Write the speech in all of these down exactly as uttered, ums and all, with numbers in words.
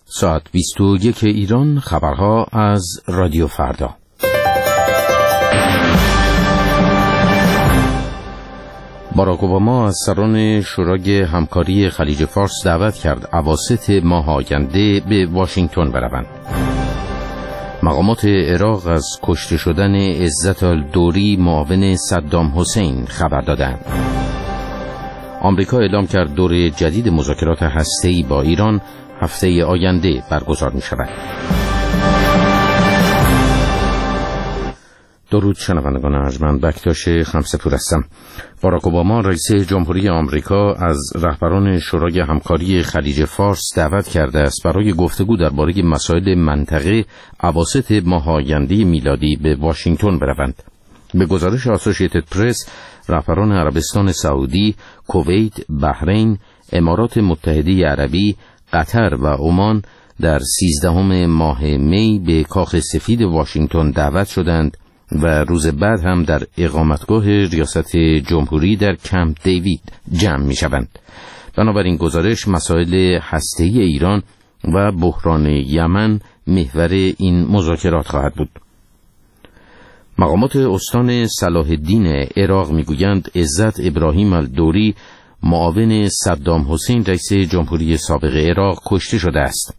ساعت بیست و یک ایران، خبرها از رادیو فردا. باراک اوباما از سران شورای همکاری خلیج فارس دعوت کرد اواسط ماه آینده به واشنگتن بروند. مقامات عراق از کشته شدن عزت الدوری معاون صدام حسین خبر دادند. آمریکا اعلام کرد دور جدید مذاکرات هسته‌ای با ایران هفته آینده برگزار می شود. درود شنوندگان ارجمند، بکتاش خمسه‌پور هستم. باراک اوباما رئیس جمهوری آمریکا از رهبران شورای همکاری خلیج فارس دعوت کرده است برای گفتگو درباره مسائل منطقه اواسط ماه آینده میلادی به واشنگتن بروند. به گزارش اسوسییتد پرس، رهبران عربستان سعودی، کویت، بحرین، امارات متحده عربی، قطر و عمان در سیزدهم ماه می به کاخ سفید واشنگتن دعوت شدند و روز بعد هم در اقامتگاه ریاست جمهوری در کمپ دیوید جمع می شوند. بنابراین گزارش مسائل هسته‌ای ایران و بحران یمن محور این مذاکرات خواهد بود. مقامات استان صلاح الدین عراق میگویند عزت ابراهیم الدوری معاون صدام حسین رئیس جمهوری سابق عراق کشته شده است.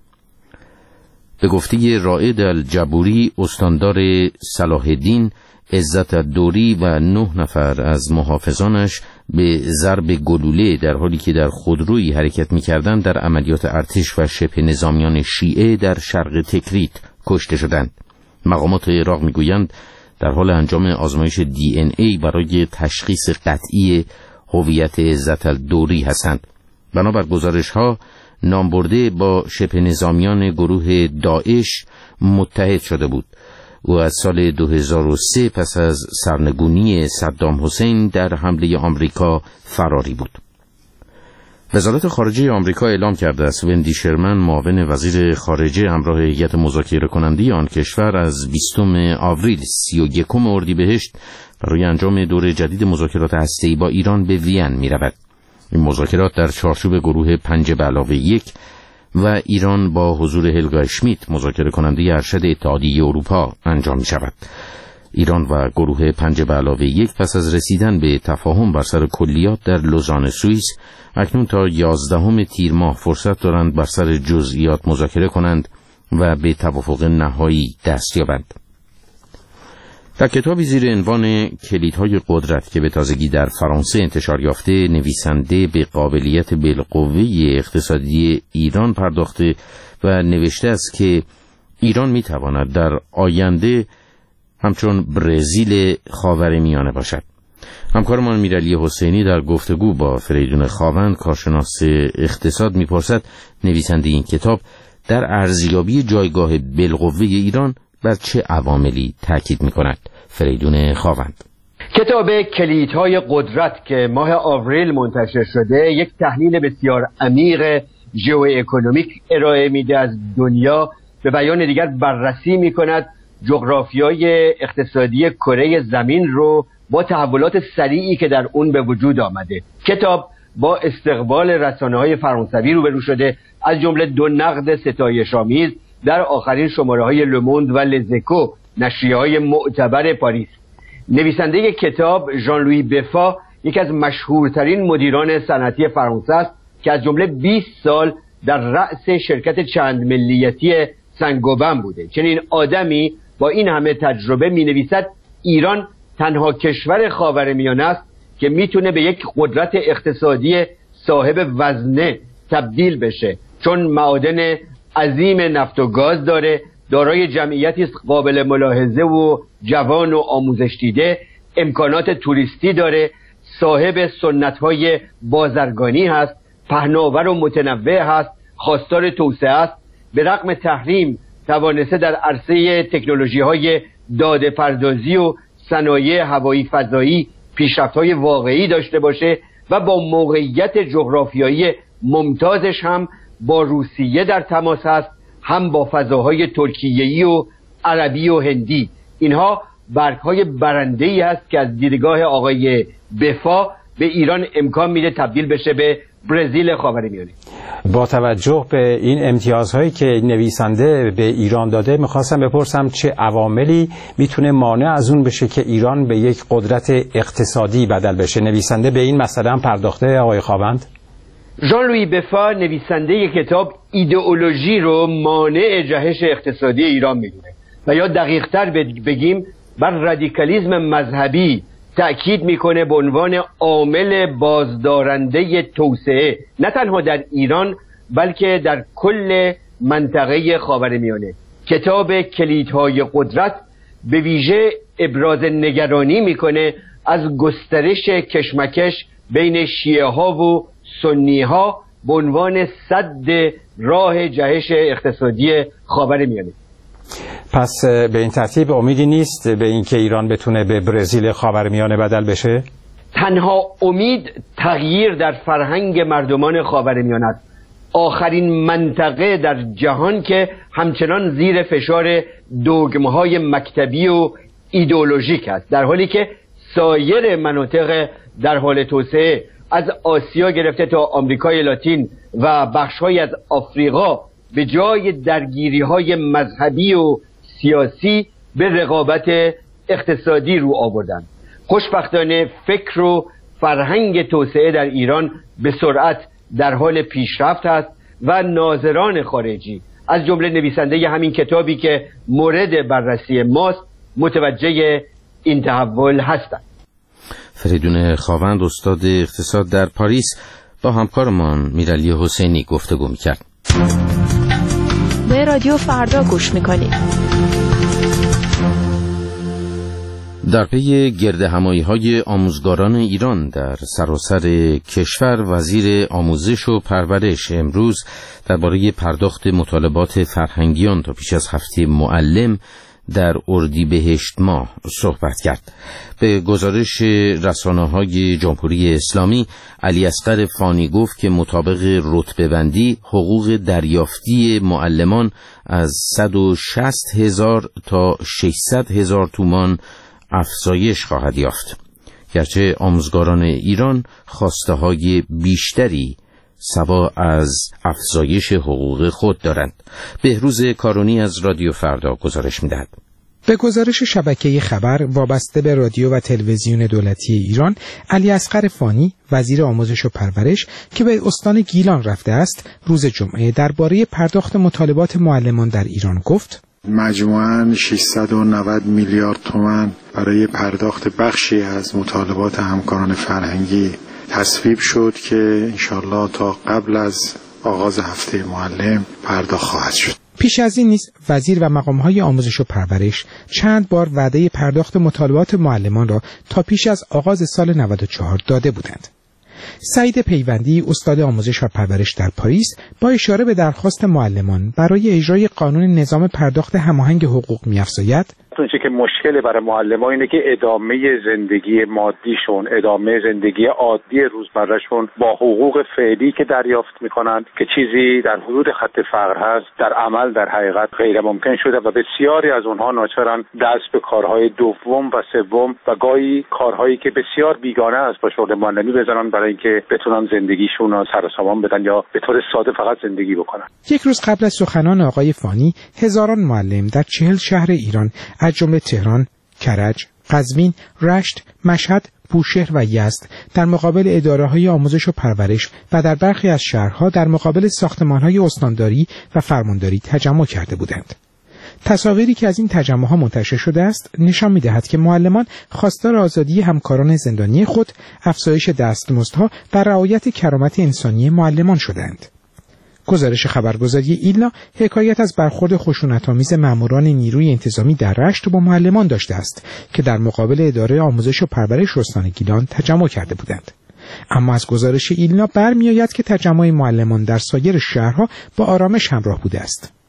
به گفته رائد الجبوری استاندار صلاح الدین، عزت الدوری و نه نفر از محافظانش به ضرب گلوله در حالی که در خودرویی حرکت می‌کردند در عملیات ارتش و شبه نظامیان شیعه در شرق تکریت کشته شدند. مقامات عراق میگویند در حال انجام آزمایش دی ان ای برای تشخیص قطعی هویت عزت الدوری هستند. بنابر گزارش‌ها نامبرده با شبه نظامیان گروه داعش متحد شده بود. او از سال دو هزار و سه پس از سرنگونی صدام حسین در حمله آمریکا فراری بود. وزارت خارجه آمریکا اعلام کرده است وندی شرمن معاون وزیر خارجه همراه هیئت مذاکره کننده آن کشور از بیستم آوریل سی و یکم اردیبهشت برای انجام دور جدید مذاکرات هسته‌ای با ایران به وین می رود. این مذاکرات در چارچوب گروه پنج به علاوه یک و ایران با حضور هلگا اشمیت مذاکره کننده ارشد اتحادیه اروپا انجام می شود. ایران و گروه پنج به علاوه یک پس از رسیدن به تفاهم بر سر کلیات در لوزان سوئیس اکنون تا یازدهم تیر ماه فرصت دارند بر سر جزئیات مذاکره کنند و به توافق نهایی دست یابند. در کتابی زیر عنوان کلیدهای قدرت که به تازگی در فرانسه انتشار یافته، نویسنده به قابلیت بالقوه اقتصادی ایران پرداخته و نوشته است که ایران میتواند در آینده همچون برزیل خاورمیانه باشد. همکارمان میرعلی حسینی در گفتگو با فریدون خاوند، کارشناس اقتصاد، میپرسد نویسنده این کتاب در ارزیابی جایگاه بالقوه ایران بر چه عواملی تاکید میکند. فریدون خاوند: کتاب کلیدهای قدرت که ماه آوریل منتشر شده یک تحلیل بسیار عمیق ژئواکونومیک ارائه میده از دنیا، به بیان دیگر بررسی میکند جغرافیای اقتصادی کره زمین رو با تحولات سریعی که در اون به وجود آمده. کتاب با استقبال رسانه‌های فرانسوی روبرو شده، از جمله دو نقد ستایش‌آمیز در آخرین شماره‌های لوموند و لزکو، نشریه‌های معتبر پاریس. نویسنده کتاب ژان لویی بفا یکی از مشهورترین مدیران صنعتی فرانسه است که از جمله بیست سال در رأس شرکت چند ملیتی سنگوبن بوده. چنین آدمی با این همه تجربه می‌نویسد ایران تنها کشور خاورمیانه است که میتونه به یک قدرت اقتصادی صاحب وزنه تبدیل بشه، چون معادن عظیم نفت و گاز داره، دارای جمعیتی است قابل ملاحظه و جوان و آموزش دیده، امکانات توریستی داره، صاحب سنت‌های بازرگانی هست، پهناور و متنوع هست، خواستار توسعه است. به رغم تحریم توانسته در عرصه تکنولوژی‌های داده پردازی و صنایع هوایی فضایی پیشرفت‌های واقعی داشته باشه و با موقعیت جغرافیایی ممتازش هم با روسیه در تماس هست، هم با فضاهای ترکیه‌ای و عربی و هندی. اینها برگ‌های برنده‌ای هست که از دیدگاه آقای بفا به ایران امکان میده تبدیل بشه به برزیل خاورمیانه. با توجه به این امتیازهایی که نویسنده به ایران داده، میخواستم بپرسم چه عواملی میتونه مانع از اون بشه که ایران به یک قدرت اقتصادی بدل بشه؟ نویسنده به این مسئله هم پرداخته آقای خاوند؟ ژان لویی بفا نویسنده کتاب ایدئولوژی رو مانع جهش اقتصادی ایران میدونه و یا دقیق‌تر بگیم بر رادیکالیسم مذهبی تأکید میکنه به عنوان عامل بازدارنده توسعه، نه تنها در ایران بلکه در کل منطقه خاورمیانه. کتاب کلیدهای قدرت به ویژه ابراز نگرانی میکنه از گسترش کشمکش بین شیعه ها و سنی ها به عنوان سد راه جهش اقتصادی خاورمیانه. پس به این ترتیب امیدی نیست به اینکه ایران بتونه به برزیل خاورمیانه بدل بشه؟ تنها امید تغییر در فرهنگ مردمان خاورمیانه است، آخرین منطقه در جهان که همچنان زیر فشار دوگمهای مکتبی و ایدئولوژیک است، در حالی که سایر مناطق در حال توسعه از آسیا گرفته تا آمریکای لاتین و بخش‌های از آفریقا به جای درگیری‌های مذهبی و سیاسی به رقابت اقتصادی رو آوردند. خوشبختانه فکر و فرهنگ توسعه در ایران به سرعت در حال پیشرفت است و ناظران خارجی از جمله نویسنده همین کتابی که مورد بررسی ماست متوجه این تحول هستند. فریدون خاوند، استاد اقتصاد در پاریس، با همکارمان میرعلی حسینی گفتگو می‌کرد. به رادیو فردا گوش می‌کنید. در پی گردهمایی‌های آموزگاران ایران در سراسر کشور، وزیر آموزش و پرورش امروز درباره پرداخت مطالبات فرهنگیان تا پیش از هفته معلم در اردیبهشت ماه صحبت کرد. به گزارش رسانه‌های جمهوری اسلامی، علی اصغر فانی گفت که مطابق رتبه‌بندی حقوق دریافتی معلمان از صد و شصت هزار تا ششصد هزار تومان افزایش خواهد یافت، گرچه آموزگاران ایران خواسته‌های بیشتری سوا از افزایش حقوق خود دارند. بهروز کارونی از رادیو فردا گزارش می‌دهد. به گزارش شبکه خبر وابسته به رادیو و تلویزیون دولتی ایران، علی اصغر فانی وزیر آموزش و پرورش که به استان گیلان رفته است، روز جمعه درباره پرداخت مطالبات معلمان در ایران گفت: مجموعاً ششصد و نود میلیارد تومان برای پرداخت بخشی از مطالبات همکاران فرهنگی تصویب شد که انشالله تا قبل از آغاز هفته معلم پرداخت خواهد شد. پیش از این نیز وزیر و مقام‌های آموزش و پرورش چند بار وعده پرداخت مطالبات معلمان را تا پیش از آغاز سال نود و چهار داده بودند. سعید پیوندی، استاد آموزش و پرورش در پاریس، با اشاره به درخواست معلمان برای اجرای قانون نظام پرداخت هماهنگ حقوق می‌افزاید: اونچه که مشکل برای معلمان اینه که ادامه زندگی مادیشون، ادامه زندگی عادی روزمرهشون با حقوق فعلی که دریافت میکنند که چیزی در حدود خط فقر هست، در عمل در حقیقت غیر ممکن شده و بسیاری از اونها ناچارن دست به کارهای دوم و سوم و گاهی کارهایی که بسیار بیگانه است با شغل معلمی بزنن برای اینکه بتونن زندگیشون رو سر و سامان بدن یا به طور ساده فقط زندگی بکنن. یک روز قبل از سخنان آقای فانی، هزاران معلم در چهل شهر ایران از جمله تهران، کرج، قزوین، رشت، مشهد، بوشهر و یزد در مقابل اداره‌های آموزش و پرورش و در برخی از شهرها در مقابل ساختمان‌های استانداری و فرمانداری تجمع کرده بودند. تصاویری که از این تجمع‌ها منتشر شده است نشان می‌دهد که معلمان خواستار آزادی همکاران زندانی خود، افزایش دستمزدها و رعایت کرامت انسانی معلمان شدند. گزارش خبرگزاری ایلنا حکایت از برخورد خشونت‌آمیز ماموران نیروی انتظامی در رشت با معلمان داشته است که در مقابل اداره آموزش و پرورش استان گیلان تجمع کرده بودند. اما از گزارش ایلنا برمی‌آید که تجمع معلمان در سایر شهرها با آرامش همراه بوده است.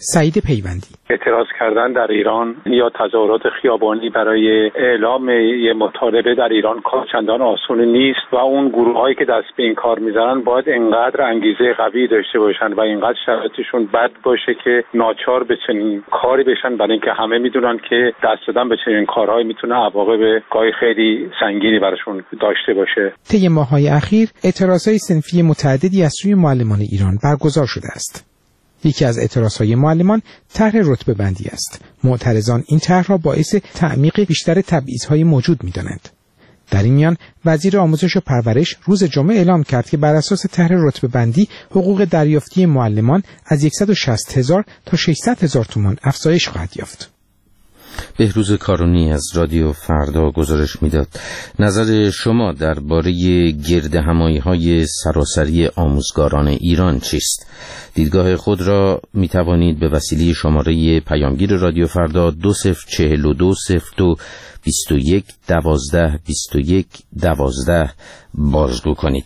سعید پیوندی: اعتراض کردن در ایران یا تظاهرات خیابانی برای اعلام یه مطالبه در ایران کار چندان آسون نیست و اون گروه‌هایی که دست به این کار میزنن باید انقدر انگیزه قوی داشته باشن و اینقدر شرایطشون بد باشه که ناچار به چنین کاری بشن، برای اینکه همه میدونن که دست دادن به چنین کارهایی میتونه عواقب گاهی خیلی سنگینی براشون داشته باشه. طی ماه‌های اخیر اعتراضهای صنفی متعددی از سوی معلمان ایران برگزار شده است. یکی از اعتراضهای معلمان طرح رتبه بندی است. معترضان این طرح را باعث تعمیق بیشتر تبعیض‌های موجود می‌دانند. در این میان وزیر آموزش و پرورش روز جمعه اعلام کرد که بر اساس طرح رتبه بندی حقوق دریافتی معلمان از صد و شصت هزار تا ششصد هزار تومان افزایش خواهد یافت. بهروز کارونی از رادیو فردا گزارش میداد. نظر شما درباره گردهمایی‌های سراسری آموزگاران ایران چیست؟ دیدگاه خود را می توانید به وسیله شماره پیامگیر رادیو فردا دو صفر چهل و دو صفر دو بیست و یک دوازده بیست و یک دوازده بازگو کنید.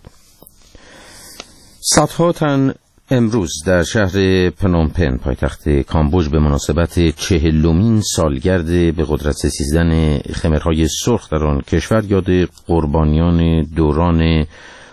صدها تن امروز در شهر پنومپن پایتخت کامبوج به مناسبت چهلمین سالگرد به قدرت رسیدن خمرهای سرخ در آن کشور یاد قربانیان دوران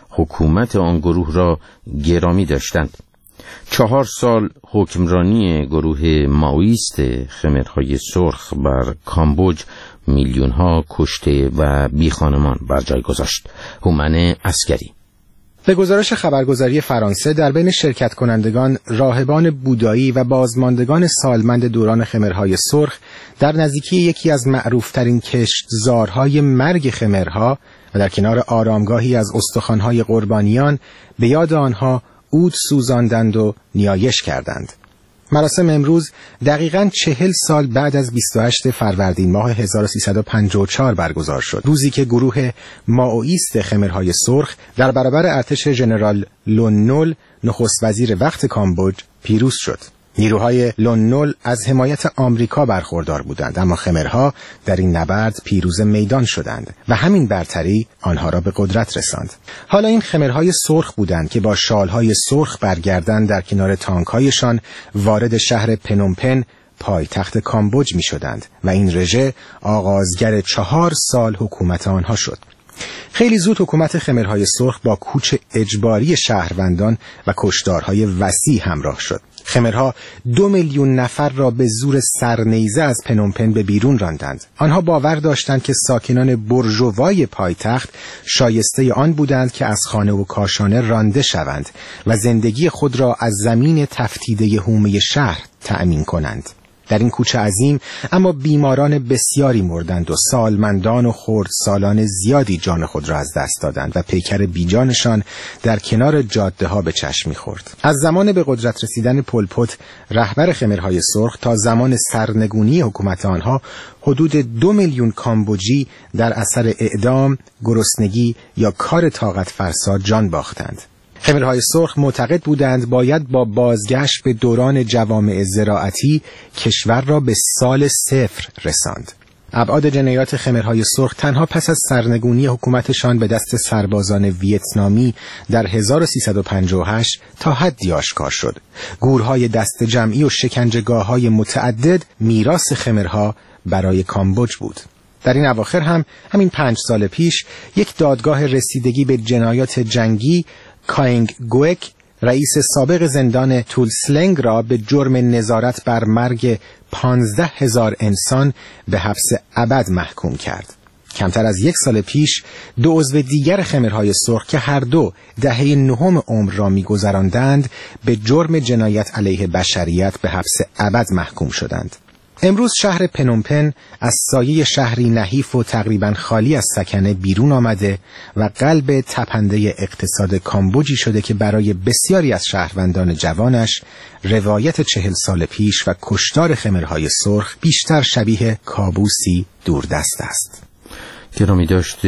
حکومت آن گروه را گرامی داشتند. چهار سال حکمرانی گروه مائویست خمرهای سرخ بر کامبوج میلیون‌ها کشته و بیخانمان بر جای گذاشت. هومن عسکری: به گزارش خبرگزاری فرانسه در بین شرکت کنندگان راهبان بودایی و بازماندگان سالمند دوران خمرهای سرخ در نزدیکی یکی از معروفترین کشتزارهای مرگ خمرها و در کنار آرامگاهی از استخوان‌های قربانیان به یاد آنها عود سوزاندند و نیایش کردند. مراسم امروز دقیقاً چهل سال بعد از بیست و هشتم فروردین ماه هزار و سیصد و پنجاه و چهار برگزار شد، روزی که گروه مائویست خمرهای سرخ در برابر ارتش ژنرال لون نول نخست وزیر وقت کامبوج پیروز شد. نیروهای لون نول از حمایت آمریکا برخوردار بودند، اما خمرها در این نبرد پیروز میدان شدند و همین برتری آنها را به قدرت رساند. حالا این خمرهای سرخ بودند که با شالهای سرخ برگردن در کنار تانکهایشان وارد شهر پنومپن پایتخت کامبوج می شدند و این رژه آغازگر چهار سال حکومت آنها شد. خیلی زود حکومت خمرهای سرخ با کوچ اجباری شهروندان و کشتارهای وسیع همراه شد. خمرها دو میلیون نفر را به زور سرنیزه از پنومپن به بیرون راندند. آنها باور داشتند که ساکنان برژوای پایتخت شایسته آن بودند که از خانه و کاشانه رانده شوند و زندگی خود را از زمین تفتیده حومه شهر تأمین کنند. در این کوچه عظیم اما بیماران بسیاری مردند و سالمندان و خردسالان زیادی جان خود را از دست دادند و پیکر بیجانشان در کنار جاده ها به چشم می‌خورد. از زمان به قدرت رسیدن پل پت رهبر خمرهای سرخ تا زمان سرنگونی حکومت آنها حدود دو میلیون کامبوجی در اثر اعدام، گرسنگی یا کار طاقت فرسا جان باختند. خمرهای سرخ معتقد بودند باید با بازگشت به دوران جوامع زراعتی کشور را به سال صفر رساند. ابعاد جنایات خمرهای سرخ تنها پس از سرنگونی حکومتشان به دست سربازان ویتنامی در هزار و سیصد و پنجاه و هشت تا حدی آشکار شد. گورهای دست جمعی و شکنجهگاه‌های متعدد میراث خمرها برای کامبوج بود. در این اواخر هم همین پنج سال پیش یک دادگاه رسیدگی به جنایات جنگی کاینگ گوک رئیس سابق زندان تولسلنگ را به جرم نظارت بر مرگ پانزده هزار انسان به حبس ابد محکوم کرد. کمتر از یک سال پیش دو عضو دیگر خمرهای سرخ که هر دو دهه نهم عمر را می‌گذراندند به جرم جنایت علیه بشریت به حبس ابد محکوم شدند. امروز شهر پنومپن از سایه شهری نحیف و تقریباً خالی از سکنه بیرون آمده و قلب تپنده اقتصاد کامبوجی شده که برای بسیاری از شهروندان جوانش روایت چهل سال پیش و کشتار خمرهای سرخ بیشتر شبیه کابوسی دوردست است. گرامی داشته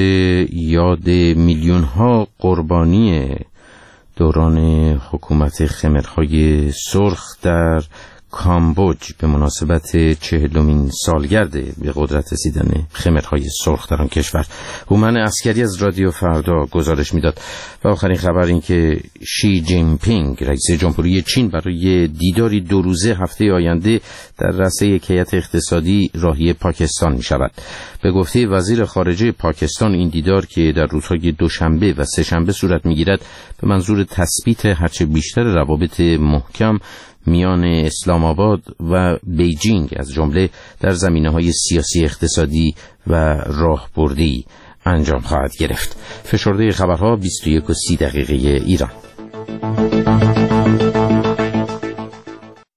یاد میلیون ها قربانی دوران حکومت خمرهای سرخ در کامبوج به مناسبت چهلمین سالگرد به قدرت رسیدن خمرهای سرخ در آن کشور. هومن عسکری از رادیو فردا گزارش میداد. و آخرین خبر این که شی جین پینگ رئیس جمهوری چین برای دیداری دو روزه هفته آینده در رأس یک هیئت اقتصادی راهی پاکستان می شود. به گفته وزیر خارجه پاکستان این دیدار که در روزهای دوشنبه و سه‌شنبه صورت می گیرد به منظور تثبیت هرچه بیشتر روابط محکم میان اسلام آباد و بیجینگ از جمله در زمینه‌های سیاسی، اقتصادی و راهبردی انجام خواهد گرفت. فشرده خبرها بیست و یک و سی دقیقه ایران.